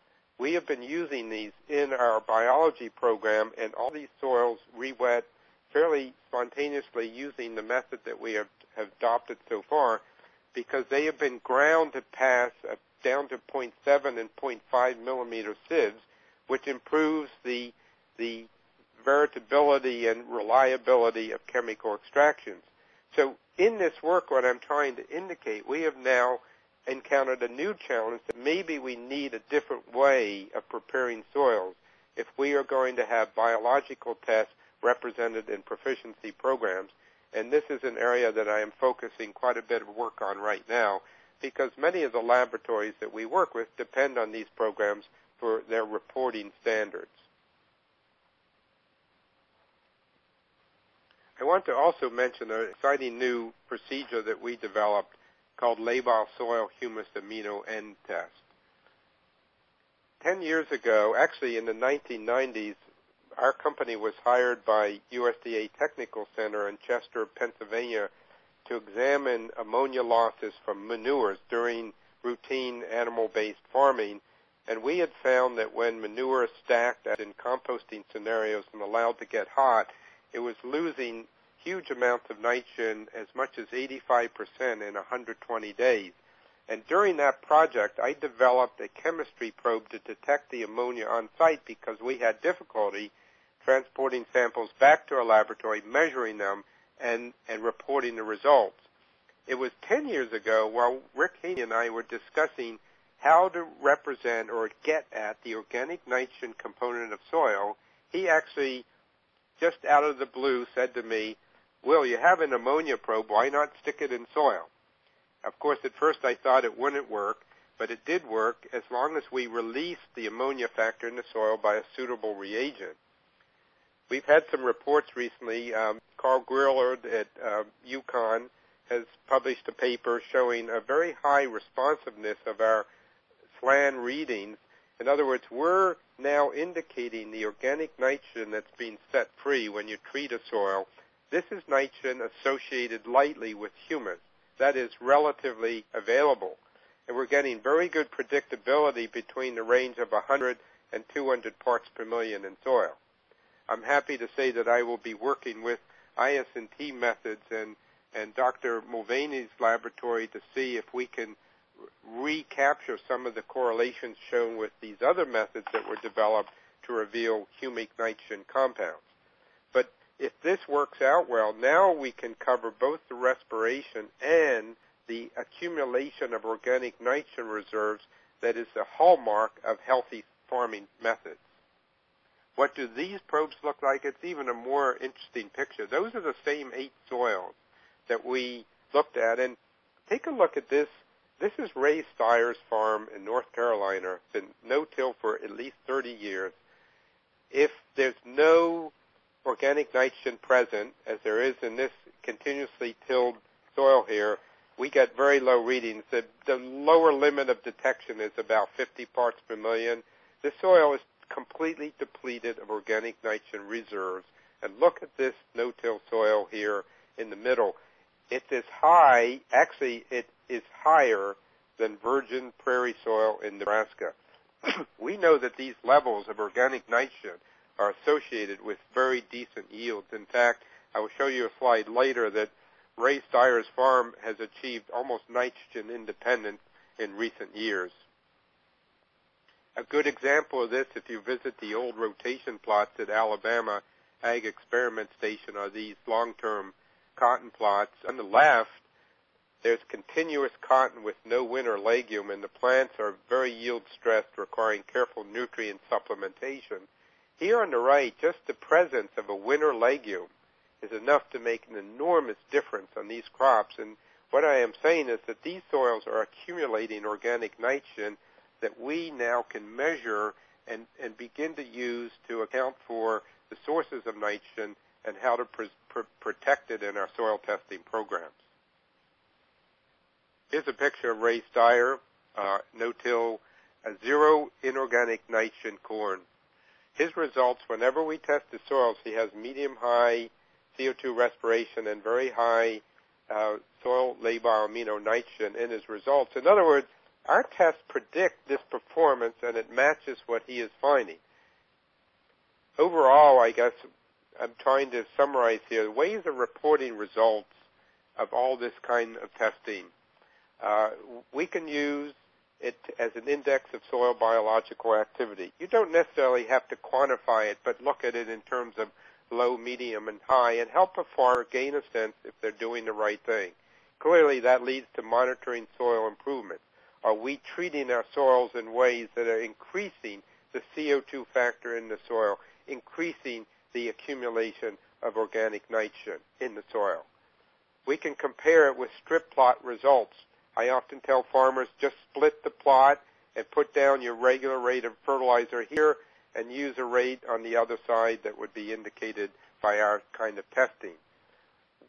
We have been using these in our biology program, and all these soils re-wet fairly spontaneously using the method that we have, have adopted so far, because they have been ground to pass uh, down to zero point seven and zero point five millimeter sieves, which improves the the veritability and reliability of chemical extractions. So in this work, what I'm trying to indicate, we have now encountered a new challenge that maybe we need a different way of preparing soils if we are going to have biological tests represented in proficiency programs. And this is an area that I am focusing quite a bit of work on right now, because many of the laboratories that we work with depend on these programs for their reporting standards. I want to also mention an exciting new procedure that we developed called Labile Soil Humus Amino N Test. Ten years ago, actually in the nineteen nineties, our company was hired by U S D A Technical Center in Chester, Pennsylvania, to examine ammonia losses from manures during routine animal-based farming. And we had found that when manure is stacked as in composting scenarios and allowed to get hot, it was losing huge amounts of nitrogen, as much as eighty-five percent in one hundred twenty days. And during that project, I developed a chemistry probe to detect the ammonia on site because we had difficulty transporting samples back to our laboratory, measuring them, and, and reporting the results. It was ten years ago while Rick Haney and I were discussing how to represent or get at the organic nitrogen component of soil. He actually, just out of the blue, said to me, "Will, you have an ammonia probe, why not stick it in soil?" Of course, at first I thought it wouldn't work, but it did work as long as we released the ammonia factor in the soil by a suitable reagent. We've had some reports recently. Um, Carl Grillard at uh, UConn has published a paper showing a very high responsiveness of our SLAN readings. In other words, we're now indicating the organic nitrogen that's being set free when you treat a soil. This is nitrogen associated lightly with humus. That is relatively available. And we're getting very good predictability between the range of one hundred and two hundred parts per million in soil. I'm happy to say that I will be working with I S N T methods and, and Doctor Mulvaney's laboratory to see if we can recapture some of the correlations shown with these other methods that were developed to reveal humic nitrogen compounds. But if this works out well, now we can cover both the respiration and the accumulation of organic nitrogen reserves that is the hallmark of healthy farming methods. What do these probes look like? It's even a more interesting picture. Those are the same eight soils that we looked at. And take a look at this. This is Ray Steyer's farm in North Carolina. It's been no-till for at least thirty years. If there's no organic nitrogen present, as there is in this continuously tilled soil here, we get very low readings. The, the lower limit of detection is about fifty parts per million. This soil is completely depleted of organic nitrogen reserves. And look at this no-till soil here in the middle. It's as high, actually it is higher than virgin prairie soil in Nebraska. We know that these levels of organic nitrogen are associated with very decent yields. In fact, I will show you a slide later that Ray Steyer's farm has achieved almost nitrogen independence in recent years. A good example of this, if you visit the old rotation plots at Alabama Ag Experiment Station, are these long-term cotton plots. On the left, there's continuous cotton with no winter legume, and the plants are very yield-stressed, requiring careful nutrient supplementation. Here on the right, just the presence of a winter legume is enough to make an enormous difference on these crops. And what I am saying is that these soils are accumulating organic nitrogen that we now can measure and, and begin to use to account for the sources of nitrogen and how to pr- pr- protect it in our soil testing programs. Here's a picture of Ray Steyer, uh, no-till, uh, zero inorganic nitrogen corn. His results, whenever we test the soils, he has medium-high C O two respiration and very high uh, soil labile amino nitrogen in his results. In other words, our tests predict this performance, and it matches what he is finding. Overall, I guess I'm trying to summarize here ways of reporting results of all this kind of testing. Uh, we can use it as an index of soil biological activity. You don't necessarily have to quantify it, but look at it in terms of low, medium, and high, and help a farmer gain a sense if they're doing the right thing. Clearly, that leads to monitoring soil improvement. Are we treating our soils in ways that are increasing the C O two factor in the soil, increasing the accumulation of organic nitrogen in the soil? We can compare it with strip plot results. I often tell farmers, just split the plot and put down your regular rate of fertilizer here and use a rate on the other side that would be indicated by our kind of testing.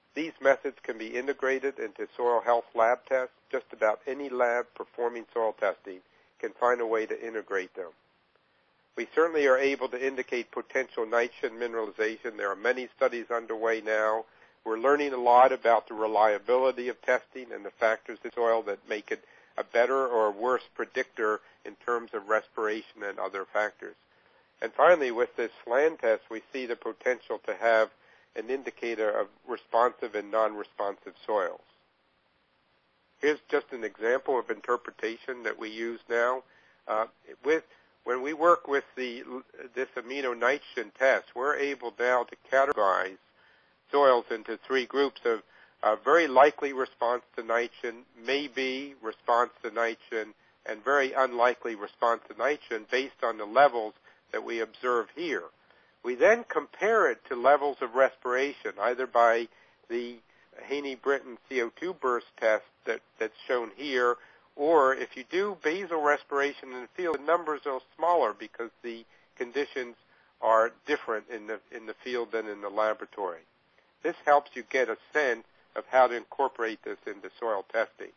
These methods can be integrated into soil health lab tests. Just about any lab performing soil testing can find a way to integrate them. We certainly are able to indicate potential nitrogen mineralization. There are many studies underway now. We're learning a lot about the reliability of testing and the factors in soil that make it a better or worse predictor in terms of respiration and other factors. And finally, with this SLAN test, we see the potential to have an indicator of responsive and non-responsive soils. Here's just an example of interpretation that we use now. Uh, with When we work with the, this amino nitrogen test, we're able now to categorize soils into three groups of uh, very likely response to nitrogen, maybe response to nitrogen, and very unlikely response to nitrogen based on the levels that we observe here. We then compare it to levels of respiration, either by the Haney-Britton C O two burst test that, that's shown here, or if you do basal respiration in the field, the numbers are smaller because the conditions are different in the, in the field than in the laboratory. This helps you get a sense of how to incorporate this into soil testing.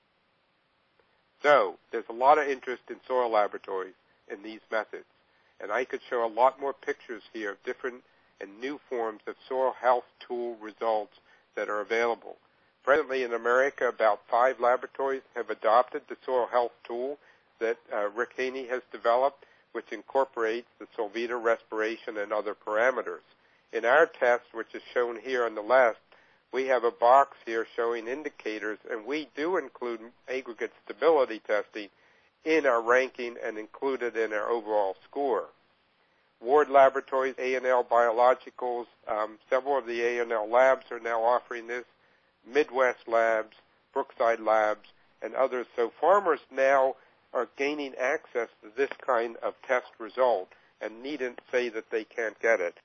So there's a lot of interest in soil laboratories in these methods, and I could show a lot more pictures here of different and new forms of soil health tool results that are available. Presently in America, about five laboratories have adopted the soil health tool that uh, Rick Haney has developed, which incorporates the Solvita respiration and other parameters. In our test, which is shown here on the left, we have a box here showing indicators, and we do include aggregate stability testing in our ranking and include it in our overall score. Ward Laboratories, A and L Biologicals, um, several of the A and L labs are now offering this, Midwest Labs, Brookside Labs, and others. So farmers now are gaining access to this kind of test result and needn't say that they can't get it.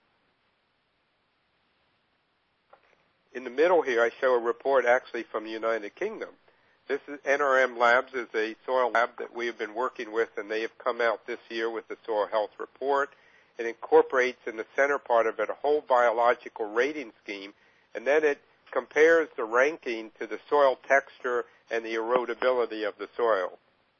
In the middle here, I show a report actually from the United Kingdom. This is N R M Labs is a soil lab that we have been working with, and they have come out this year with the soil health report. It incorporates in the center part of it a whole biological rating scheme, and then it compares the ranking to the soil texture and the erodibility of the soil.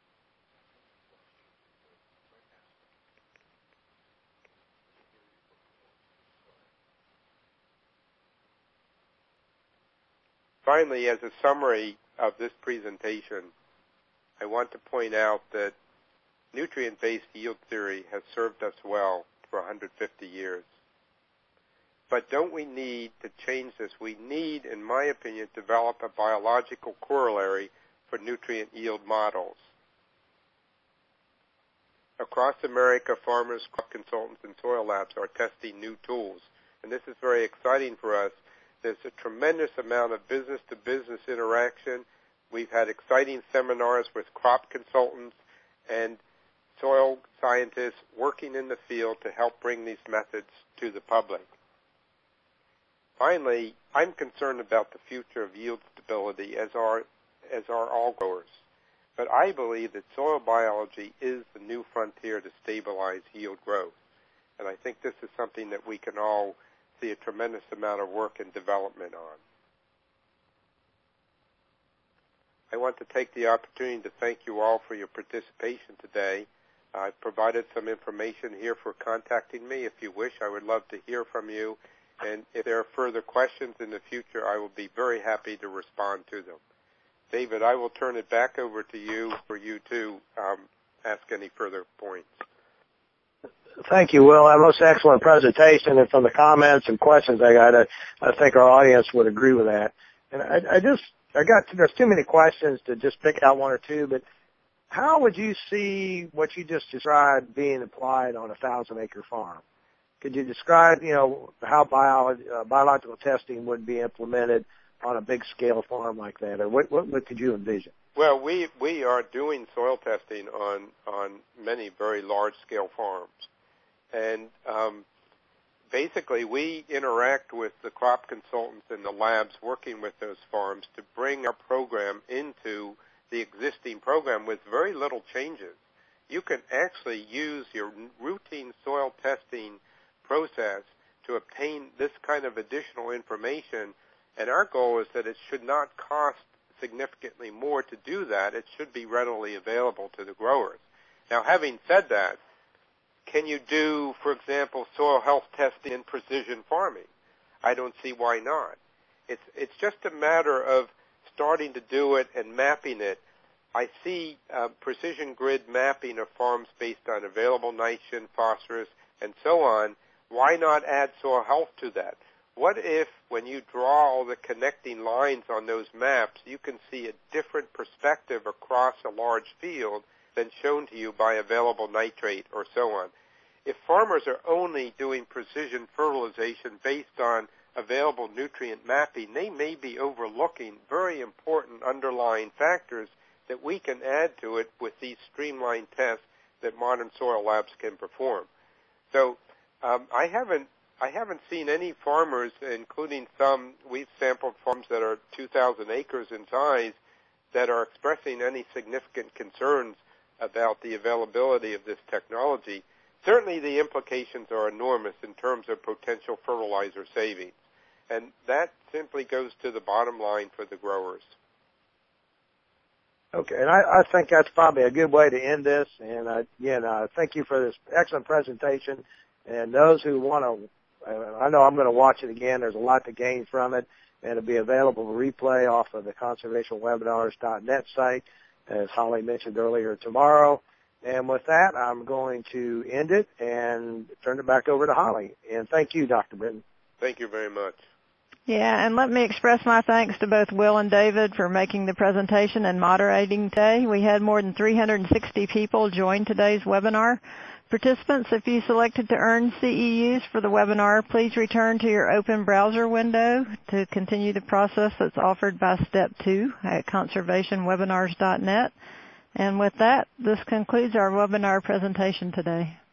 Finally, as a summary of this presentation, I want to point out that nutrient-based yield theory has served us well for one hundred fifty years. But don't we need to change this? We need, in my opinion, to develop a biological corollary for nutrient yield models. Across America, farmers, crop consultants, and soil labs are testing new tools, and this is very exciting for us. There's a tremendous amount of business-to-business interaction. We've had exciting seminars with crop consultants and soil scientists working in the field to help bring these methods to the public. Finally, I'm concerned about the future of yield stability, as are, as are all growers. But I believe that soil biology is the new frontier to stabilize yield growth. And I think this is something that we can all see a tremendous amount of work and development on. I want to take the opportunity to thank you all for your participation today. I've provided some information here for contacting me. If you wish, I would love to hear from you. And if there are further questions in the future, I will be very happy to respond to them. David, I will turn it back over to you for you to um, ask any further points. Thank you, Will. That was an excellent presentation, and from the comments and questions I got, I, I think our audience would agree with that. And I, I just, I got, there's too many questions to just pick out one or two, but how would you see what you just described being applied on a thousand-acre farm? Could you describe, you know, how bio, uh, biological testing would be implemented on a big-scale farm like that, or what, what, what could you envision? Well, we we are doing soil testing on on many very large-scale farms. And um, basically, we interact with the crop consultants in the labs working with those farms to bring our program into the existing program with very little changes. You can actually use your routine soil testing process to obtain this kind of additional information And our goal is that it should not cost significantly more to do that. It should be readily available to the growers. Now, having said that, can you do, for example, soil health testing in precision farming? I don't see why not. It's, it's just a matter of starting to do it and mapping it. I see uh, precision grid mapping of farms based on available nitrogen, phosphorus, and so on. Why not add soil health to that? What if, when you draw all the connecting lines on those maps, you can see a different perspective across a large field than shown to you by available nitrate or so on? If farmers are only doing precision fertilization based on available nutrient mapping, they may be overlooking very important underlying factors that we can add to it with these streamlined tests that modern soil labs can perform. So um, I haven't I haven't seen any farmers, including some, we've sampled farms that are two thousand acres in size, that are expressing any significant concerns about the availability of this technology. Certainly the implications are enormous in terms of potential fertilizer savings, and that simply goes to the bottom line for the growers. Okay, and I, I think that's probably a good way to end this. And uh, again, uh, thank you for this excellent presentation. And those who want to, uh, I know I'm going to watch it again. There's a lot to gain from it, and it'll be available for replay off of the conservation webinars dot net site, as Holly mentioned earlier, tomorrow. And with that, I'm going to end it and turn it back over to Holly. And thank you, Doctor Britton. Thank you very much. Yeah, and let me express my thanks to both Will and David for making the presentation and moderating today. We had more than three hundred sixty people join today's webinar. Participants, if you selected to earn C E Us for the webinar, please return to your open browser window to continue the process that's offered by Step two at conservation webinars dot net. And with that, this concludes our webinar presentation today.